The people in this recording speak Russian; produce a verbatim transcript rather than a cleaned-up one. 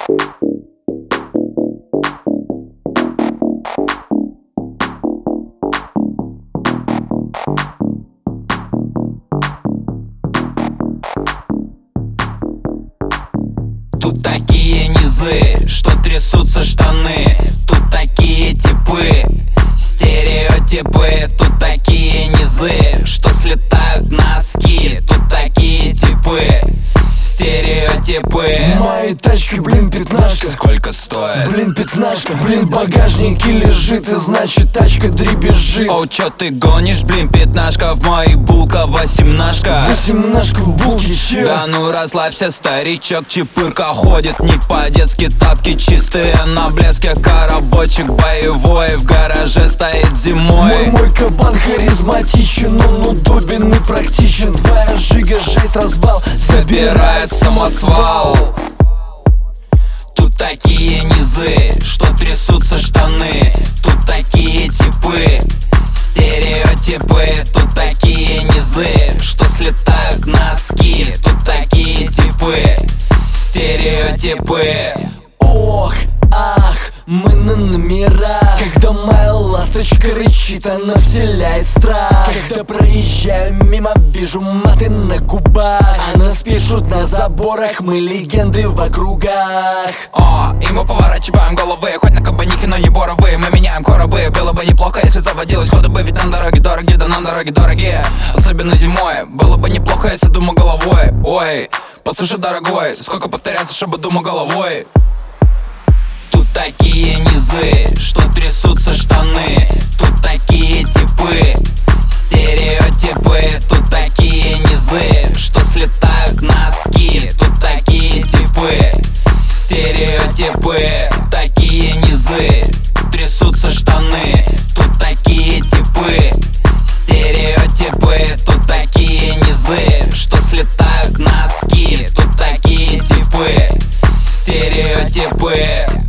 Тут такие низы, что трясутся штаны. Тут такие типы, стереотипы. Тут такие низы, что слетают носки. Тут такие типы, стереотипы. Моей тачки, блин, пятнашка. Сколько стоит? Блин, пятнашка. Блин, в багажнике лежит, и значит тачка дребезжит. Оу, чё ты гонишь, блин, пятнашка? В моей булка восемнашка. Восемнашка в булке, чё? Да ну расслабься, старичок, чепырка ходит не по-детски. Тапки чистые на блеске, коробочек боевой в гараже стоит зимой. Мой, мой кабан харизматичен, он удобен и практичен. Твоя жига, жесть, разбал, забирает самосвал. Тут такие низы, что трясутся штаны. Тут такие типы, стереотипы. Тут такие низы, что слетают носки. Тут такие типы, стереотипы. Ох, ах, мы на номерах. Когда моя ласточка рычит, она вселяет страх. Когда проезжаю мимо, вижу маты на губах. А нас пишут на заборах, мы легенды в округах. О, и мы поворачиваем головы, хоть на кабанихи, но не боровые. Мы меняем коробы, было бы неплохо, если заводилось ходы бы. Ведь нам дороги дорогие, да нам дороги дорогие. Особенно зимой, было бы неплохо, если думаю головой. Ой, послушай, дорогой, сколько повторяться, чтобы думал головой. Тут такие низы, что трясутся штаны. Тут такие типы, стереотипы. Тут такие низы, что слетают носки. Тут такие типы, стереотипы. Такие низы, трясутся штаны. Тут такие типы, стереотипы. Тут такие низы, что слетают носки. Тут такие типы, стереотипы.